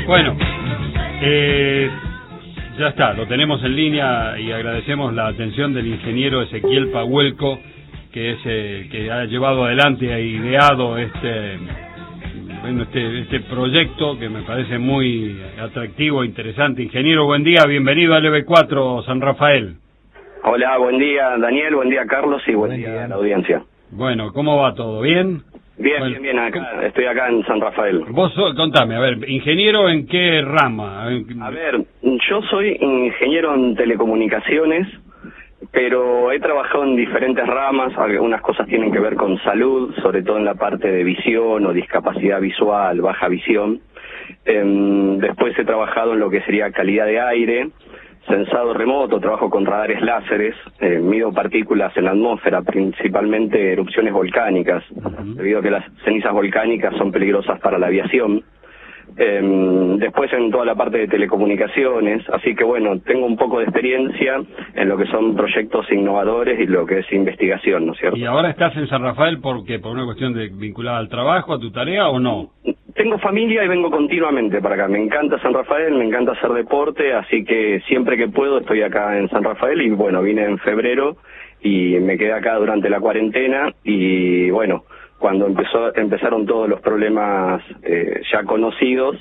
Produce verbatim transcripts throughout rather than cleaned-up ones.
Bueno, eh, ya está, lo tenemos en línea y agradecemos la atención del ingeniero Ezequiel Pahuelco, que es eh, que ha llevado adelante, ha ideado este, bueno, este, este proyecto que me parece muy atractivo e interesante. Ingeniero, buen día, bienvenido a L B cuatro San Rafael. Hola, buen día Daniel, buen día Carlos y buen, buen día a la audiencia. Bueno, ¿cómo va todo? ¿Bien? Bien, bueno, bien, bien, acá, estoy acá en San Rafael. Vos, contame, a ver, ingeniero, ¿en qué rama? A ver, yo soy ingeniero en telecomunicaciones, pero he trabajado en diferentes ramas, algunas cosas tienen que ver con salud, sobre todo en la parte de visión o discapacidad visual, baja visión. Eh, después he trabajado en lo que sería calidad de aire, sensado remoto, trabajo con radares láseres, eh, mido partículas en la atmósfera, principalmente erupciones volcánicas, uh-huh. debido a que las cenizas volcánicas son peligrosas para la aviación. Eh, después en toda la parte de telecomunicaciones, así que bueno, tengo un poco de experiencia en lo que son proyectos innovadores y lo que es investigación, ¿no es cierto? ¿Y ahora estás en San Rafael por qué? ¿Por una cuestión de vinculada al trabajo, a tu tarea o no? Tengo familia y vengo continuamente para acá. Me encanta San Rafael, me encanta hacer deporte, así que siempre que puedo estoy acá en San Rafael y bueno, vine en febrero y me quedé acá durante la cuarentena y bueno, cuando empezó empezaron todos los problemas eh, ya conocidos,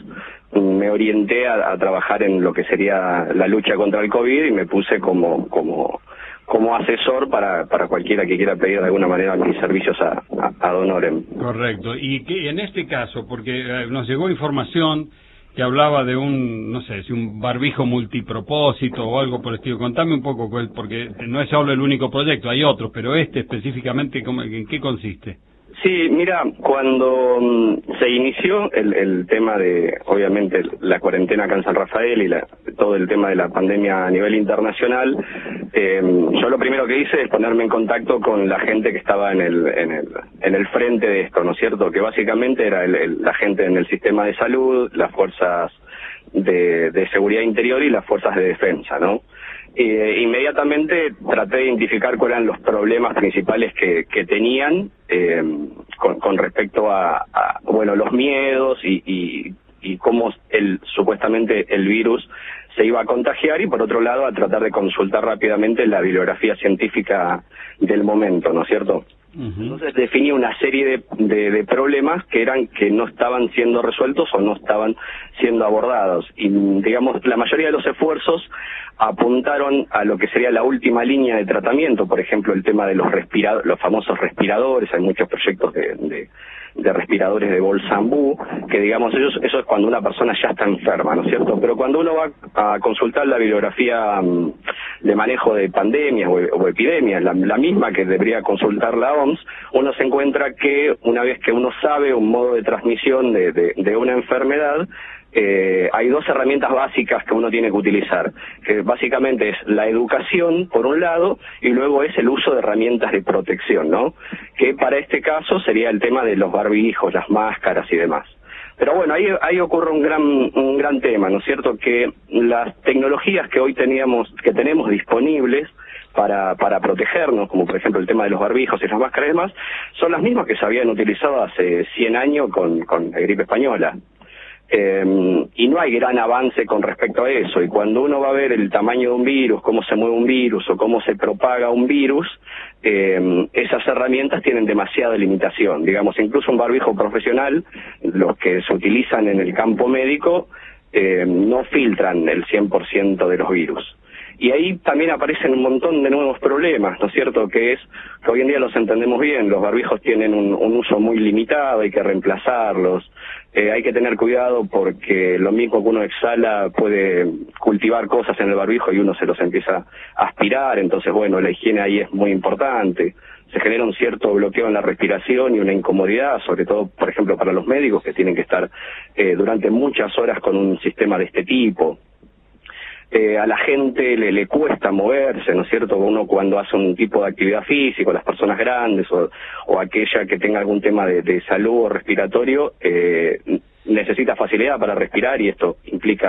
me orienté a, a trabajar en lo que sería la lucha contra el COVID y me puse como como como asesor para para cualquiera que quiera pedir de alguna manera mis servicios a, a, a Donorem. Correcto. Y que en este caso, porque eh, nos llegó información que hablaba de un, no sé, si un barbijo multipropósito o algo por el estilo. Contame un poco, porque no es solo el único proyecto, hay otros, pero este específicamente, ¿en qué consiste? Sí, mira, cuando um, se inició el, el tema de, obviamente, la cuarentena acá en San Rafael y la, todo el tema de la pandemia a nivel internacional, eh, yo lo primero que hice es ponerme en contacto con la gente que estaba en el, en el, en el frente de esto, ¿no es cierto? Que básicamente era el, el, la gente en el sistema de salud, las fuerzas de, de seguridad interior y las fuerzas de defensa, ¿no? Eh, inmediatamente traté de identificar cuáles eran los problemas principales que, que tenían eh, con, con respecto a, a bueno los miedos y, y, y cómo el supuestamente el virus se iba a contagiar y por otro lado a tratar de consultar rápidamente la bibliografía científica del momento, ¿no es cierto? Uh-huh. Entonces definí una serie de, de, de problemas que eran que no estaban siendo resueltos o no estaban siendo abordados y digamos la mayoría de los esfuerzos apuntaron a lo que sería la última línea de tratamiento, por ejemplo el tema de los respiradores, los famosos respiradores, hay muchos proyectos de, de, de respiradores de Bolsambú, que digamos ellos, eso es cuando una persona ya está enferma, ¿no es cierto? Pero cuando uno va a consultar la bibliografía um, de manejo de pandemias o, o epidemias, la, la misma que debería consultar la O M S, uno se encuentra que una vez que uno sabe un modo de transmisión de, de, de una enfermedad, Eh, hay dos herramientas básicas que uno tiene que utilizar, que básicamente es la educación, por un lado, y luego es el uso de herramientas de protección, ¿no? Que para este caso sería el tema de los barbijos, las máscaras y demás. Pero bueno, ahí, ahí ocurre un gran, un gran tema, ¿no es cierto? Que las tecnologías que hoy teníamos, que tenemos disponibles para, para protegernos, como por ejemplo el tema de los barbijos y las máscaras y demás, son las mismas que se habían utilizado hace cien años con, con la gripe española. Eh, y no hay gran avance con respecto a eso, y cuando uno va a ver el tamaño de un virus, cómo se mueve un virus o cómo se propaga un virus, eh, esas herramientas tienen demasiada limitación. Digamos, incluso un barbijo profesional, los que se utilizan en el campo médico, eh, no filtran el cien por ciento de los virus. Y ahí también aparecen un montón de nuevos problemas, ¿no es cierto? Que es que hoy en día los entendemos bien, los barbijos tienen un, un uso muy limitado, hay que reemplazarlos, eh, hay que tener cuidado porque lo mismo que uno exhala puede cultivar cosas en el barbijo y uno se los empieza a aspirar, entonces bueno, la higiene ahí es muy importante. Se genera un cierto bloqueo en la respiración y una incomodidad, sobre todo, por ejemplo, para los médicos que tienen que estar eh, durante muchas horas con un sistema de este tipo. Eh, a la gente le, le cuesta moverse, ¿no es cierto? Uno cuando hace un tipo de actividad física, las personas grandes o, o aquella que tenga algún tema de, de salud o respiratorio, eh, necesita facilidad para respirar y esto implica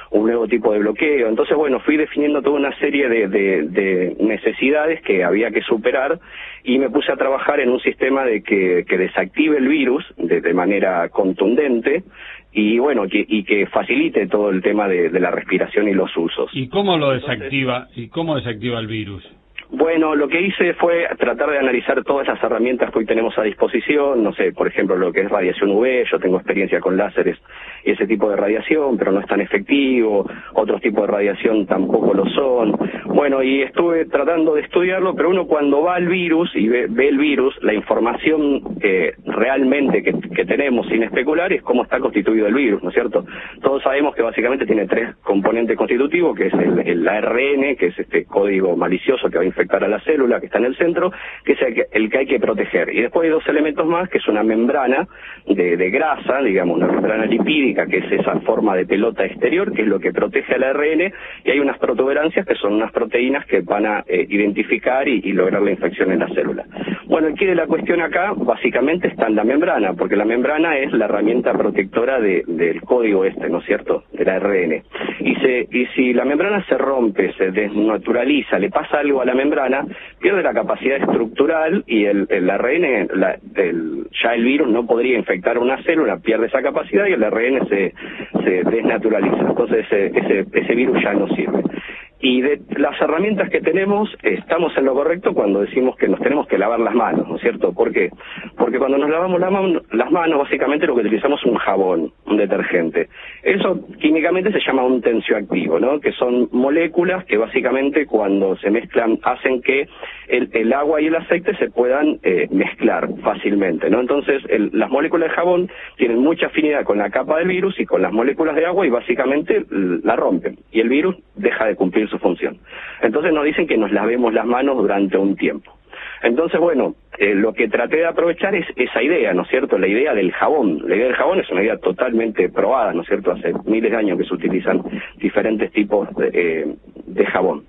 un nuevo tipo de bloqueo. Entonces, bueno, fui definiendo toda una serie de, de, de necesidades que había que superar y me puse a trabajar en un sistema de que, que desactive el virus de, de manera contundente y bueno, que, y que facilite todo el tema de, de la respiración y los usos. ¿Y cómo lo desactiva? Entonces, ¿y cómo desactiva el virus? Bueno, lo que hice fue tratar de analizar todas las herramientas que hoy tenemos a disposición, no sé, por ejemplo, lo que es radiación U V, yo tengo experiencia con láseres y ese tipo de radiación, pero no es tan efectivo, otros tipos de radiación tampoco lo son. Bueno, y estuve tratando de estudiarlo, pero uno cuando va al virus y ve, ve el virus, la información eh, realmente que, que tenemos, sin especular, es cómo está constituido el virus, ¿no es cierto? Todos sabemos que básicamente tiene tres componentes constitutivos, que es el, el A R N, que es este código malicioso que va a infectar a la célula, que está en el centro, que es el que, el que hay que proteger. Y después hay dos elementos más, que es una membrana de, de grasa, digamos, una membrana lipídica, que es esa forma de pelota exterior, que es lo que protege al A R N, y hay unas protuberancias, que son unas proteínas que van a eh, identificar y, y lograr la infección en la célula. Bueno, el quid de la cuestión acá, básicamente, está en la membrana, porque la membrana es la herramienta protectora de, del código este, ¿no es cierto?, del A R N. Y, se, y si la membrana se rompe, se desnaturaliza, le pasa algo a la membrana, pierde la capacidad estructural y el, el A R N, la, el, ya el virus no podría infectar una célula, pierde esa capacidad y el A R N se, se desnaturaliza. Entonces ese, ese, ese virus ya no sirve. Y de las herramientas que tenemos, estamos en lo correcto cuando decimos que nos tenemos que lavar las manos, ¿no es cierto? ¿Por qué? Porque cuando nos lavamos la mano, las manos, básicamente lo que utilizamos es un jabón, un detergente. Eso químicamente se llama un tensioactivo, ¿no? Que son moléculas que básicamente cuando se mezclan hacen que el, el agua y el aceite se puedan eh, mezclar fácilmente, ¿no? Entonces el, las moléculas de jabón tienen mucha afinidad con la capa del virus y con las moléculas de agua y básicamente la rompen. Y el virus deja de cumplir su función. Entonces nos dicen que nos lavemos las manos durante un tiempo. Entonces, bueno, eh, lo que traté de aprovechar es esa idea, ¿no es cierto?, la idea del jabón. La idea del jabón es una idea totalmente probada, ¿no es cierto?, hace miles de años que se utilizan diferentes tipos de, eh, de jabón.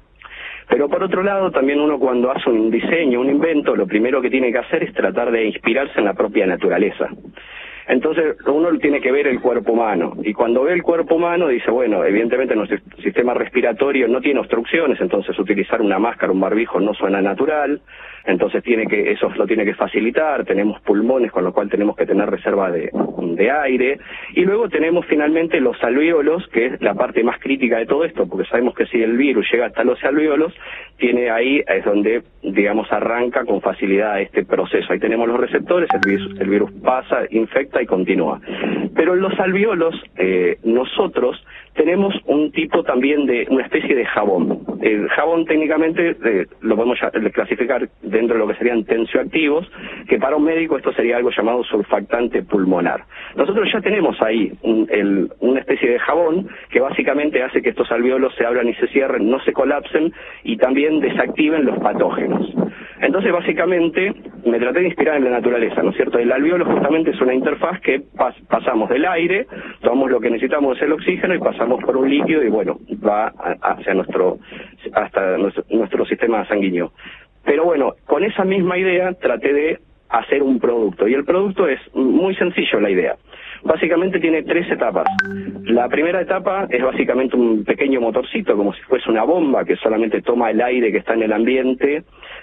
Pero por otro lado, también uno cuando hace un diseño, un invento, lo primero que tiene que hacer es tratar de inspirarse en la propia naturaleza. Entonces uno tiene que ver el cuerpo humano, y cuando ve el cuerpo humano dice, bueno, evidentemente nuestro sistema respiratorio no tiene obstrucciones, entonces utilizar una máscara, un barbijo no suena natural, entonces tiene que eso lo tiene que facilitar, tenemos pulmones con lo cual tenemos que tener reserva de, de aire, y luego tenemos finalmente los alvéolos, que es la parte más crítica de todo esto, porque sabemos que si el virus llega hasta los alvéolos, tiene ahí, es donde, digamos, arranca con facilidad este proceso. Ahí tenemos los receptores, el virus, el virus pasa, infecta y continúa. Pero en los alvéolos, eh, nosotros tenemos un tipo también de, una especie de jabón. El jabón técnicamente eh, lo podemos ya, clasificar dentro de lo que serían tensioactivos, que para un médico esto sería algo llamado surfactante pulmonar. Nosotros ya tenemos ahí un, el, una especie de jabón que básicamente hace que estos alvéolos se abran y se cierren, no se colapsen y también desactiven los patógenos. Entonces, básicamente, me traté de inspirar en la naturaleza, ¿no es cierto? El alvéolo justamente es una interfaz que pas pasamos del aire, tomamos lo que necesitamos, es el oxígeno, y pasamos por un líquido y, bueno, va a, hacia nuestro, hasta nuestro, nuestro sistema sanguíneo. Pero bueno, con esa misma idea traté de hacer un producto, y el producto es muy sencillo, la idea. Básicamente tiene tres etapas. La primera etapa es básicamente un pequeño motorcito, como si fuese una bomba que solamente toma el aire que está en el ambiente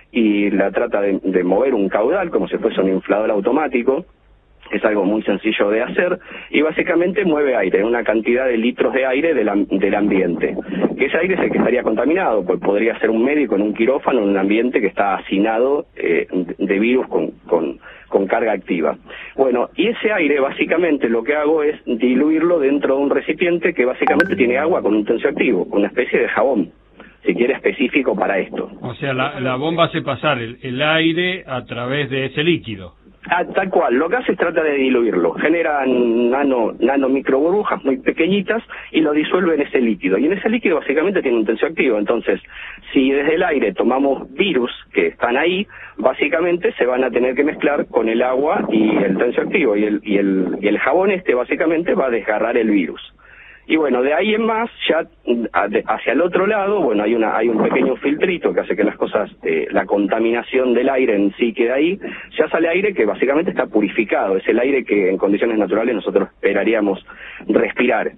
y la trata de, de mover un caudal, como si fuese un inflador automático. Es algo muy sencillo de hacer y básicamente mueve aire, una cantidad de litros de aire del, del ambiente. Que ese aire es el que estaría contaminado, pues podría ser un médico en un quirófano, en un ambiente que está hacinado eh, de virus con, con, con carga activa. Bueno, y ese aire básicamente lo que hago es diluirlo dentro de un recipiente que básicamente tiene agua con un tensioactivo, una especie de jabón, si quiere, específico para esto. O sea, la, la bomba hace pasar el, el aire a través de ese líquido. Ah, tal cual, lo que hace es trata de diluirlo, genera nano, nano microburbujas muy pequeñitas y lo disuelve en ese líquido, y en ese líquido básicamente tiene un tensioactivo. Entonces, si desde el aire tomamos virus que están ahí, básicamente se van a tener que mezclar con el agua y el tensioactivo, y el, y el, y el jabón este básicamente va a desgarrar el virus. Y bueno, de ahí en más, ya hacia el otro lado, bueno, hay una hay un pequeño filtrito que hace que las cosas, eh, la contaminación del aire en sí quede ahí, ya sale aire que básicamente está purificado, es el aire que en condiciones naturales nosotros esperaríamos respirar.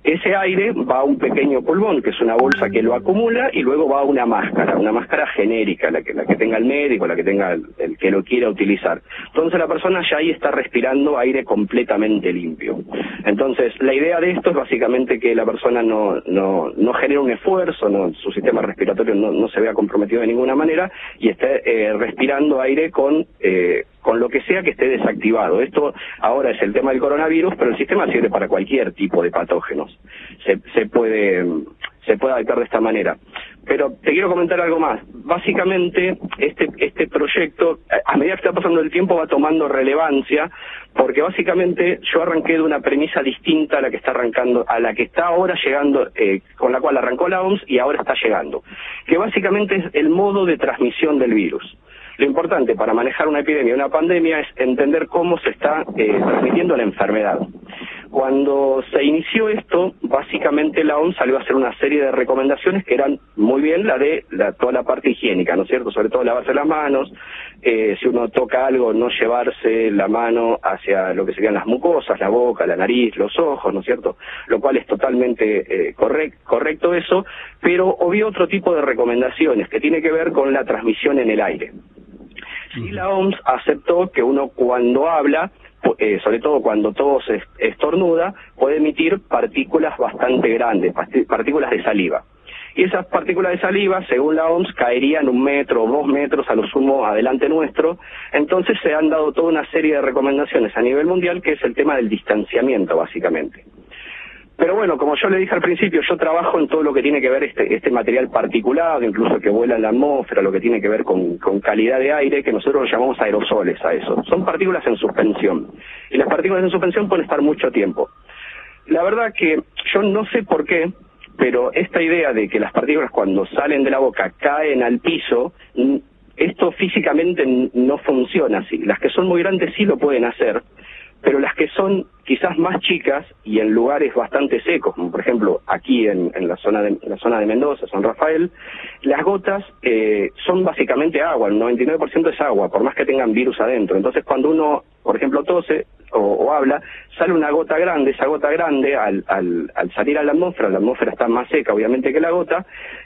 Ese aire va a un pequeño pulmón, que es una bolsa que lo acumula, y luego va a una máscara, una máscara genérica, la que, la que tenga el médico, la que tenga el, el que lo quiera utilizar. Entonces la persona ya ahí está respirando aire completamente limpio. Entonces la idea de esto es básicamente que la persona no, no, no genere un esfuerzo, no, su sistema respiratorio no, no se vea comprometido de ninguna manera, y esté eh, respirando aire con... Eh, con lo que sea que esté desactivado. Esto ahora es el tema del coronavirus, pero el sistema sirve para cualquier tipo de patógenos. Se, se puede se puede adaptar de esta manera. Pero te quiero comentar algo más. Básicamente, este este proyecto, a medida que está pasando el tiempo, va tomando relevancia, porque básicamente yo arranqué de una premisa distinta a la que está arrancando, a la que está ahora llegando, eh, con la cual arrancó la O M S y ahora está llegando, que básicamente es el modo de transmisión del virus. Lo importante para manejar una epidemia, una pandemia, es entender cómo se está eh, transmitiendo la enfermedad. Cuando se inició esto, básicamente la O M S salió a hacer una serie de recomendaciones que eran muy bien la de la, toda la parte higiénica, ¿no es cierto? Sobre todo lavarse las manos, eh, si uno toca algo, no llevarse la mano hacia lo que serían las mucosas, la boca, la nariz, los ojos, ¿no es cierto? Lo cual es totalmente eh, correct, correcto eso, pero hubo otro tipo de recomendaciones que tiene que ver con la transmisión en el aire. Y la O M S aceptó que uno cuando habla, eh, sobre todo cuando tos estornuda, puede emitir partículas bastante grandes, partículas de saliva. Y esas partículas de saliva, según la O M S, caerían un metro o dos metros a lo sumo adelante nuestro. Entonces se han dado toda una serie de recomendaciones a nivel mundial, que es el tema del distanciamiento, básicamente. Pero bueno, como yo le dije al principio, yo trabajo en todo lo que tiene que ver este, este material particulado, incluso que vuela en la atmósfera, lo que tiene que ver con, con calidad de aire, que nosotros lo llamamos aerosoles a eso. Son partículas en suspensión. Y las partículas en suspensión pueden estar mucho tiempo. La verdad que yo no sé por qué, pero esta idea de que las partículas cuando salen de la boca caen al piso, esto físicamente no funciona así. Las que son muy grandes sí lo pueden hacer, pero las que son quizás más chicas y en lugares bastante secos, como por ejemplo aquí en, en la zona de en la zona de Mendoza, San Rafael, las gotas eh, son básicamente agua, el noventa y nueve por ciento es agua, por más que tengan virus adentro. Entonces cuando uno, por ejemplo, tose o, o habla, sale una gota grande, esa gota grande al, al, al salir a la atmósfera, la atmósfera está más seca obviamente que la gota,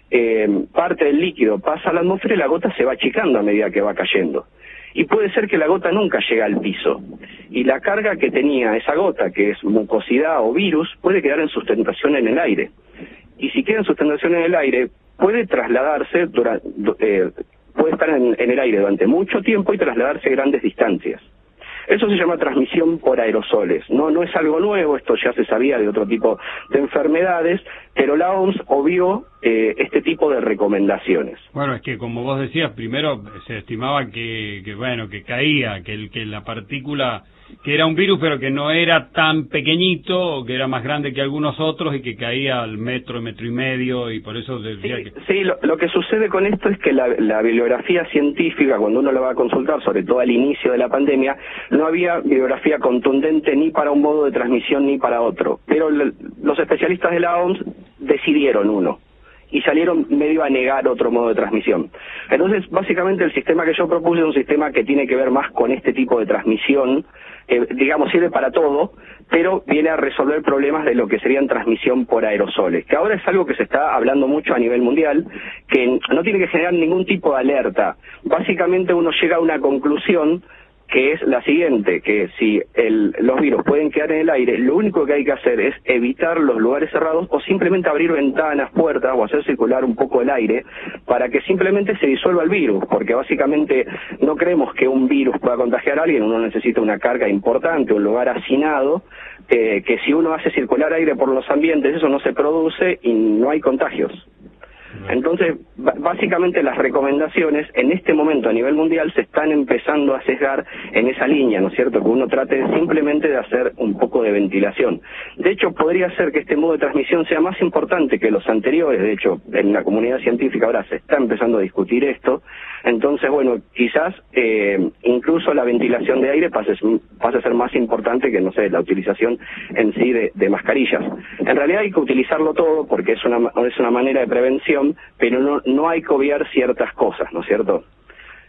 eh, parte del líquido pasa a la atmósfera y la gota se va achicando a medida que va cayendo. Y puede ser que la gota nunca llegue al piso. Y la carga que tenía esa gota, que es mucosidad o virus, puede quedar en sustentación en el aire. Y si queda en sustentación en el aire, puede trasladarse, durante, eh, puede estar en, en el aire durante mucho tiempo y trasladarse a grandes distancias. Eso se llama transmisión por aerosoles. No, no es algo nuevo, esto ya se sabía de otro tipo de enfermedades, pero la O M S obvió eh, este tipo de recomendaciones. Bueno, es que como vos decías, primero se estimaba que, que bueno, que caía, que, el, que la partícula, que era un virus pero que no era tan pequeñito, que era más grande que algunos otros y que caía al metro, metro y medio, y por eso decía sí, que... Sí, lo, lo que sucede con esto es que la, la bibliografía científica, cuando uno la va a consultar, sobre todo al inicio de la pandemia, no había bibliografía contundente ni para un modo de transmisión ni para otro, pero le, los especialistas de la O M S decidieron uno y salieron medio a negar otro modo de transmisión. Entonces, básicamente el sistema que yo propuse es un sistema que tiene que ver más con este tipo de transmisión, que digamos sirve para todo, pero viene a resolver problemas de lo que serían transmisión por aerosoles, que ahora es algo que se está hablando mucho a nivel mundial, que no tiene que generar ningún tipo de alerta. Básicamente uno llega a una conclusión que es la siguiente, que si el, los virus pueden quedar en el aire, lo único que hay que hacer es evitar los lugares cerrados o simplemente abrir ventanas, puertas o hacer circular un poco el aire para que simplemente se disuelva el virus, porque básicamente no creemos que un virus pueda contagiar a alguien, uno necesita una carga importante, un lugar hacinado, eh, que si uno hace circular aire por los ambientes, eso no se produce y no hay contagios. Entonces, básicamente las recomendaciones en este momento a nivel mundial se están empezando a sesgar en esa línea, ¿no es cierto? Que uno trate simplemente de hacer un poco de ventilación. De hecho, podría ser que este modo de transmisión sea más importante que los anteriores. De hecho, en la comunidad científica ahora se está empezando a discutir esto. Entonces, bueno, quizás eh, incluso la ventilación de aire pase, pase a ser más importante que, no sé, la utilización en sí de, de mascarillas. En realidad hay que utilizarlo todo porque es una, es una manera de prevención, pero no, no hay que obviar ciertas cosas, ¿no es cierto?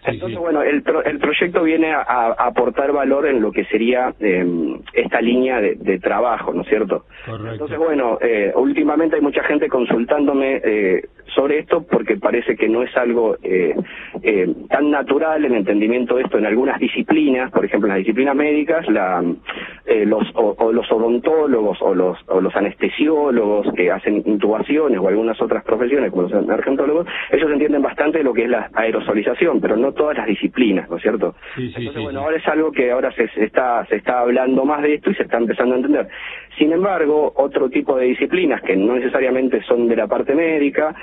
Entonces, sí. bueno, el, pro, el proyecto viene a, a aportar valor en lo que sería eh, esta línea de, de trabajo, ¿no es cierto? Correcto. Entonces, bueno, eh, últimamente hay mucha gente consultándome eh, sobre esto porque parece que no es algo eh, eh, tan natural el entendimiento de esto en algunas disciplinas, por ejemplo, en las disciplinas médicas, la, eh, los, o, o los odontólogos o los, o los anestesiólogos que hacen intubaciones o algunas otras profesiones como los emergentólogos, ellos entienden bastante de lo que es la aerosolización, pero no todas las disciplinas, ¿no es cierto? Sí, sí, Entonces, sí, bueno, sí. ahora es algo que ahora se, se está se está hablando más de esto y se está empezando a entender. Sin embargo, otro tipo de disciplinas que no necesariamente son de la parte médica,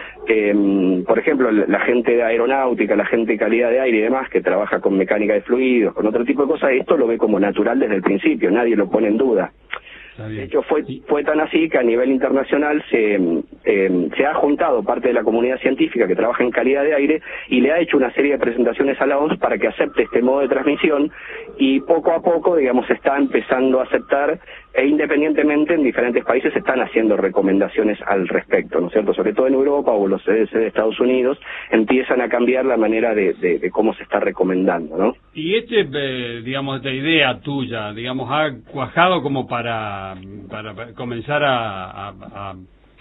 eh, por ejemplo, la gente de aeronáutica, la gente de calidad de aire y demás, que trabaja con mecánica de fluidos, con otro tipo de cosas, esto lo ve como natural desde el principio, nadie lo pone en duda. De hecho, fue fue tan así que a nivel internacional se eh, se ha juntado parte de la comunidad científica que trabaja en calidad de aire y le ha hecho una serie de presentaciones a la O M S para que acepte este modo de transmisión y poco a poco, digamos, se está empezando a aceptar e independientemente en diferentes países se están haciendo recomendaciones al respecto, ¿no es cierto? Sobre todo en Europa o los C D C de Estados Unidos empiezan a cambiar la manera de, de, de cómo se está recomendando, ¿no? Y este, eh, digamos, esta idea tuya, digamos, ha cuajado como para, para, para comenzar a, a, a,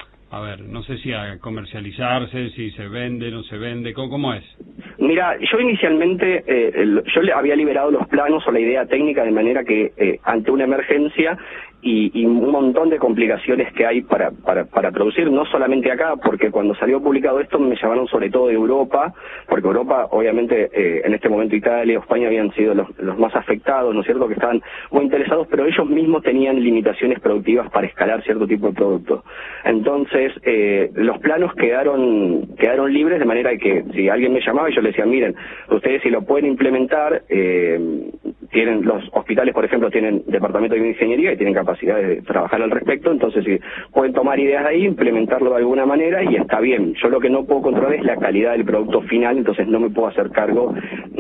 a ver, no sé si a comercializarse, si se vende, no se vende, ¿cómo, cómo es? Mira, yo inicialmente, eh, el, yo le había liberado los planos o la idea técnica de manera que eh, ante una emergencia y, y un montón de complicaciones que hay para, para, para producir, no solamente acá, porque cuando salió publicado esto me llamaron sobre todo de Europa, porque Europa, obviamente, eh, en este momento Italia o España habían sido los, los más afectados, ¿no es cierto?, que estaban muy interesados, pero ellos mismos tenían limitaciones productivas para escalar cierto tipo de productos. Entonces, eh, los planos quedaron quedaron libres, de manera que si alguien me llamaba, yo le decía, miren, ustedes si lo pueden implementar, eh, tienen los hospitales, por ejemplo, tienen departamento de ingeniería y tienen capacidad de trabajar al respecto, entonces si pueden tomar ideas de ahí, implementarlo de alguna manera y está bien. Yo lo que no puedo controlar es la calidad del producto final, entonces no me puedo hacer cargo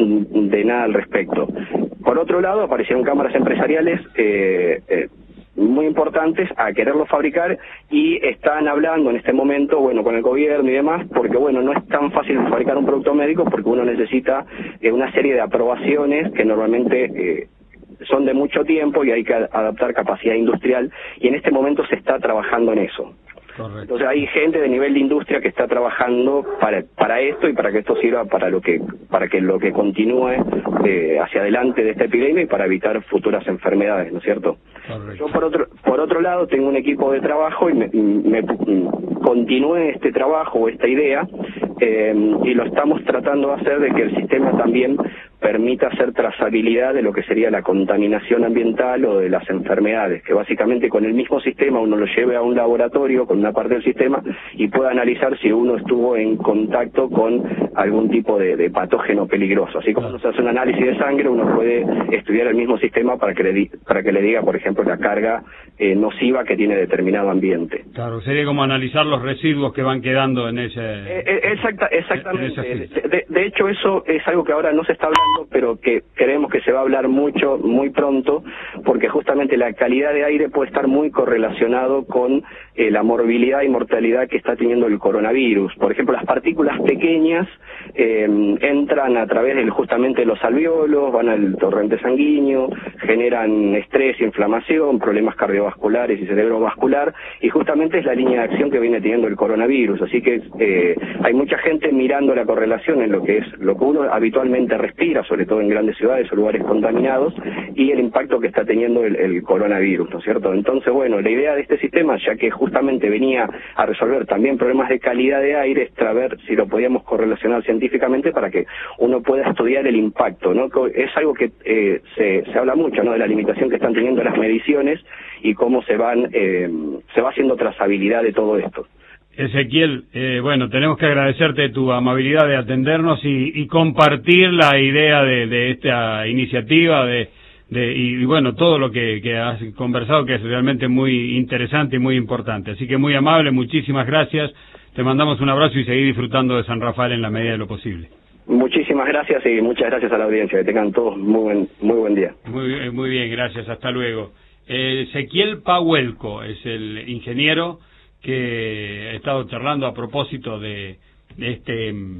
de nada al respecto. Por otro lado, aparecieron cámaras empresariales eh, eh, muy importantes a quererlo fabricar y están hablando en este momento, bueno, con el gobierno y demás, porque bueno, no es tan fácil fabricar un producto médico porque uno necesita eh, una serie de aprobaciones que normalmente eh, son de mucho tiempo y hay que adaptar capacidad industrial y en este momento se está trabajando en eso. Correcto. Entonces hay gente de nivel de industria que está trabajando para para esto y para que esto sirva para lo que para que lo que continúe eh, hacia adelante de esta epidemia y para evitar futuras enfermedades, ¿no es cierto? Correcto. Yo por otro por otro lado tengo un equipo de trabajo y me, me, me continúe este trabajo o esta idea eh, y lo estamos tratando de hacer de que el sistema también permita hacer trazabilidad de lo que sería la contaminación ambiental o de las enfermedades, que básicamente con el mismo sistema uno lo lleve a un laboratorio con una parte del sistema y pueda analizar si uno estuvo en contacto con algún tipo de, de patógeno peligroso. Así como uno se hace un análisis de sangre, uno puede estudiar el mismo sistema para que le, di, para que le diga, por ejemplo, la carga eh, nociva que tiene determinado ambiente. Claro, sería como analizar los residuos que van quedando en ese... Eh, eh, exacta, exactamente. En ese de, de, de hecho, eso es algo que ahora no se está hablando, pero que creemos que se va a hablar mucho, muy pronto, porque justamente la calidad de aire puede estar muy correlacionado con eh, la morbilidad y mortalidad que está teniendo el coronavirus. Por ejemplo, las partículas pequeñas eh, entran a través de justamente los alvéolos, van al torrente sanguíneo, generan estrés, inflamación, problemas cardiovasculares y cerebrovascular, y justamente es la línea de acción que viene teniendo el coronavirus. Así que eh, hay mucha gente mirando la correlación en lo que es lo que uno habitualmente respira, sobre todo en grandes ciudades o lugares contaminados, y el impacto que está teniendo el, el coronavirus, ¿no es cierto? Entonces, bueno, la idea de este sistema, ya que justamente venía a resolver también problemas de calidad de aire, es saber si lo podíamos correlacionar científicamente para que uno pueda estudiar el impacto, ¿no? Es algo que eh, se, se habla mucho, ¿no?, de la limitación que están teniendo las mediciones y cómo se van eh, se va haciendo trazabilidad de todo esto. Ezequiel, eh, bueno, tenemos que agradecerte tu amabilidad de atendernos y, y compartir la idea de, de esta iniciativa de, de y, y bueno, todo lo que, que has conversado, que es realmente muy interesante y muy importante. Así que muy amable, muchísimas gracias. Te mandamos un abrazo y seguir disfrutando de San Rafael en la medida de lo posible. Muchísimas gracias y muchas gracias a la audiencia. Que tengan todos muy buen, muy buen día. Muy, muy bien, gracias. Hasta luego. Eh, Ezequiel Pahuelco es el ingeniero que he estado charlando a propósito de, de este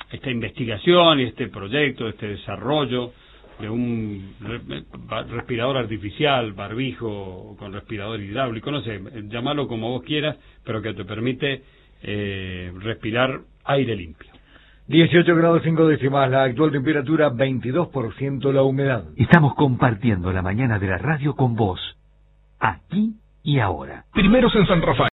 esta investigación y este proyecto, este desarrollo de un respirador artificial, barbijo con respirador hidráulico, no sé, llamarlo como vos quieras, pero que te permite eh, respirar aire limpio. dieciocho grados cinco décimas, la actual temperatura veintidós por ciento la humedad. Estamos compartiendo la mañana de la radio con vos, aquí y ahora. Primeros en San Rafael.